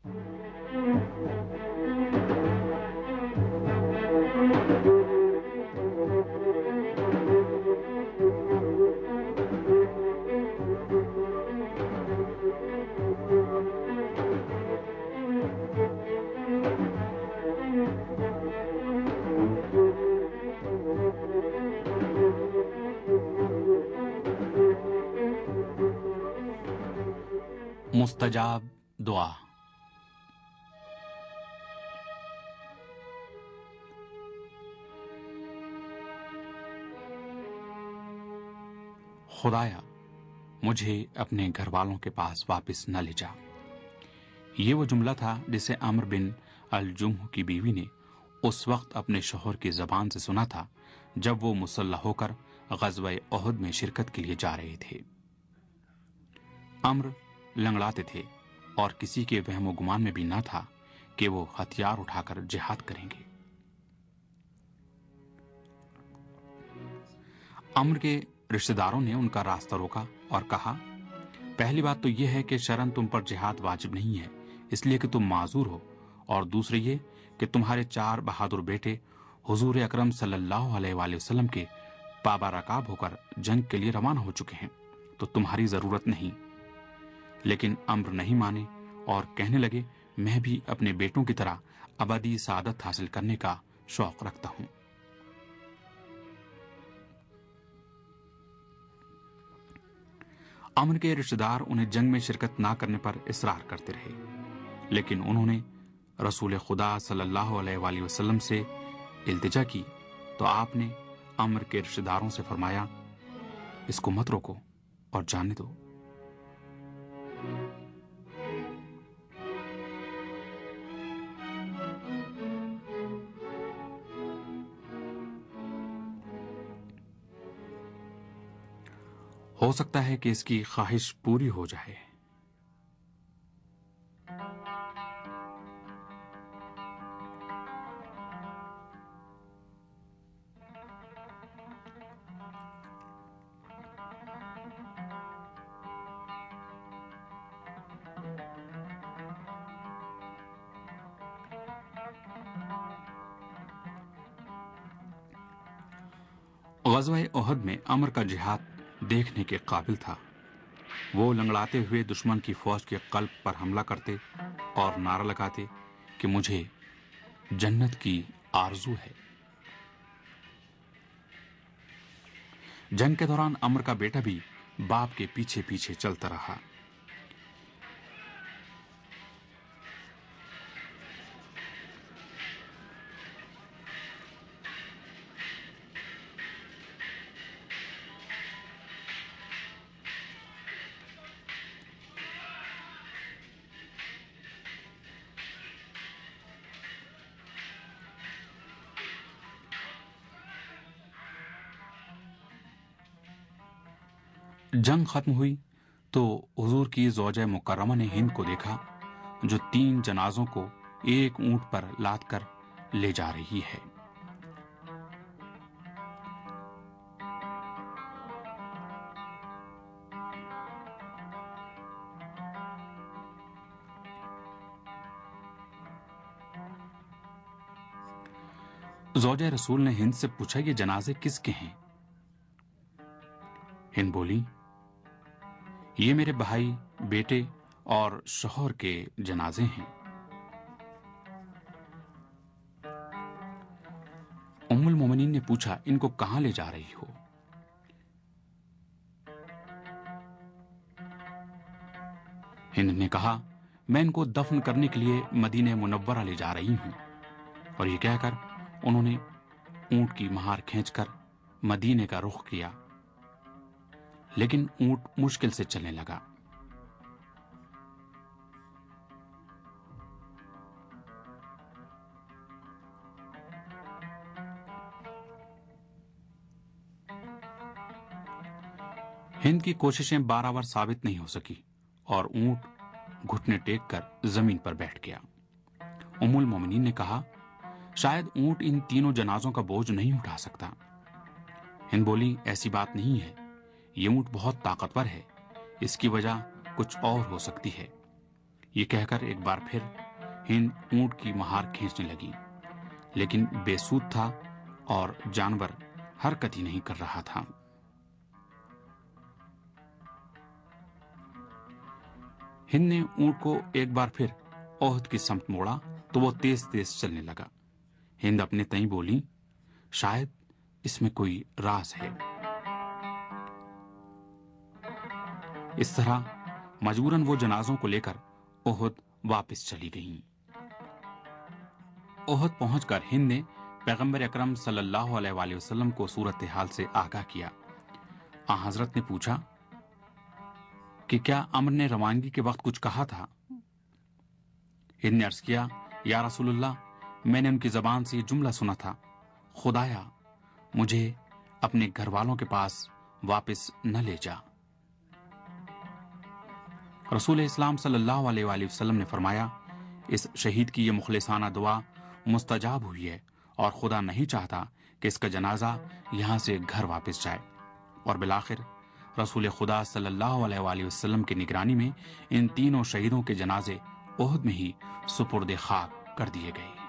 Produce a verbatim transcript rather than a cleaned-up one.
मुस्तजाब दुआ। खुदाया, मुझे अपने घर वालों के पास वापस न ले जा। ये वो जुमला था जिसे अम्र बिन अल-जुम्ह की बीवी ने उस वक्त अपने शौहर की जबान से सुना था जब वो मुसल्लह होकर ग़ज़वा उहद में शिरकत के लिए जा रहे थे। अम्र लंगड़ाते थे और किसी के वहमो गुमान में भी न था कि वो हथियार उठाकर जिहाद करेंगे। अम्र के रिश्तेदारों ने उनका रास्ता रोका और कहा, पहली बात तो यह है कि शरन तुम पर जिहाद वाजिब नहीं है, इसलिए कि तुम माजूर हो, और दूसरी ये कि तुम्हारे चार बहादुर बेटे हुजूर अकरम सल्लल्लाहु अलैहि वसल्लम के पाबा रकाब होकर जंग के लिए रवाना हो चुके हैं, तो तुम्हारी जरूरत नहीं। लेकिन अम्र नहीं माने और कहने लगे, मैं भी अपने बेटों की तरह अबदी सादत हासिल करने का शौक रखता हूं। अम्र के रिश्तेदार उन्हें जंग में शिरकत ना करने पर इसरार करते रहे, लेकिन उन्होंने रसूल खुदा सल्लल्लाहु अलैहि वसल्लम से इल्तिजा की तो आपने अम्र के रिश्तेदारों से फरमाया, इसको मत रोको और जाने दो। हो सकता है कि इसकी ख्वाहिश पूरी हो जाए। ग़ज़वा उहद में अम्र का जिहाद देखने के काबिल था। वो लंगड़ाते हुए दुश्मन की फौज के कल्ब पर हमला करते और नारा लगाते कि मुझे जन्नत की आरजू है। जंग के दौरान अम्र का बेटा भी बाप के पीछे पीछे चलता रहा। जंग खत्म हुई तो हुजूर की ज़ौजा मुकर्रमा ने हिंद को देखा जो तीन जनाजों को एक ऊंट पर लाद कर ले जा रही है। ज़ौजा रसूल ने हिंद से पूछा, ये जनाजे किसके हैं? हिंद बोली, ये मेरे भाई, बेटे और शौहर के जनाजे हैं। उम्मुल मोमिनीन ने पूछा, इनको कहां ले जा रही हो? हिंद ने कहा, मैं इनको दफन करने के लिए मदीने मुनव्वरा ले जा रही हूं। और ये कहकर उन्होंने ऊंट की महार खींचकर मदीने का रुख किया, लेकिन ऊंट मुश्किल से चलने लगा। हिंद की कोशिशें बाराबर साबित नहीं हो सकी और ऊंट घुटने टेक कर जमीन पर बैठ गया। उम्मुल मोमिनीन ने कहा, शायद ऊंट इन तीनों जनाजों का बोझ नहीं उठा सकता। हिंद बोली, ऐसी बात नहीं है, ये ऊंट बहुत ताकतवर है, इसकी वजह कुछ और हो सकती है। یہ کہہ کر ایک بار پھر ہند اونٹ کی مہار کھینچنے لگی، لیکن بے سود تھا اور جانور حرکت ہی نہیں کر رہا تھا۔ ہند نے اونٹ کو ایک بار پھر احد کی سمت موڑا تو وہ تیز تیز چلنے لگا۔ ہند اپنے تئیں بولی، شاید اس میں کوئی راز ہے۔ اس طرح مجبوراً وہ جنازوں کو لے کر احد واپس چلی گئیں۔ احد پہنچ کر ہند نے پیغمبر اکرم صلی اللہ علیہ وآلہ وسلم کو صورتحال سے آگاہ کیا۔ آن حضرت نے پوچھا کہ کیا امر نے روانگی کے وقت کچھ کہا تھا؟ ہند نے عرض کیا، یا رسول اللہ، میں نے ان کی زبان سے یہ جملہ سنا تھا، خدایا مجھے اپنے گھر والوں کے پاس واپس نہ لے جا۔ رسول اسلام صلی اللہ علیہ وآلہ وسلم نے فرمایا، اس شہید کی یہ مخلصانہ دعا مستجاب ہوئی ہے اور خدا نہیں چاہتا کہ اس کا جنازہ یہاں سے گھر واپس جائے۔ اور بالآخر رسول خدا صلی اللہ علیہ وآلہ وسلم کی نگرانی میں ان تینوں شہیدوں کے جنازے احد میں ہی سپرد خاک کر دیے گئے۔